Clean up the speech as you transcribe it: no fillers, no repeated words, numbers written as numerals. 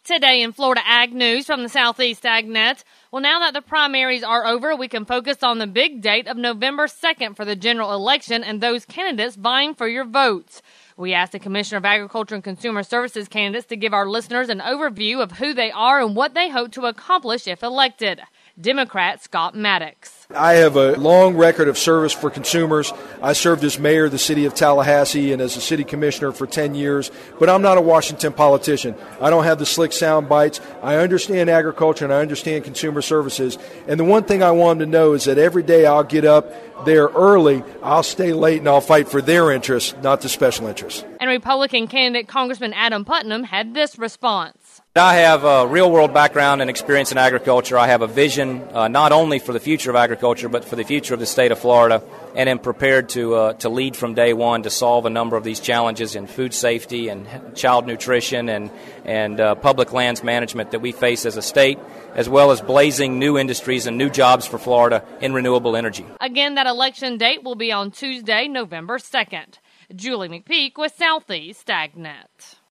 Today in Florida Ag News from the Southeast AgNet. Well, now that the primaries are over, we can focus on the big date of November 2nd for the general election and those candidates vying for your votes. We asked the Commissioner of Agriculture and Consumer Services candidates to give our listeners an overview of who they are and what they hope to accomplish if elected. Democrat Scott Maddox. I have a long record of service for consumers. I served as mayor of the city of Tallahassee and as a city commissioner for 10 years, but I'm not a Washington politician. I don't have the slick sound bites. I understand agriculture and I understand consumer services. And the one thing I want them to know is that every day I'll get up there early, I'll stay late, and I'll fight for their interests, not the special interests. And Republican candidate Congressman Adam Putnam had this response. I have a real-world background and experience in agriculture. I have a vision not only for the future of agriculture, but for the future of the state of Florida, and am prepared to lead from day one to solve a number of these challenges in food safety and child nutrition and public lands management that we face as a state, as well as blazing new industries and new jobs for Florida in renewable energy. Again, that election date will be on Tuesday, November 2nd. Julie McPeak with Southeast AgNet.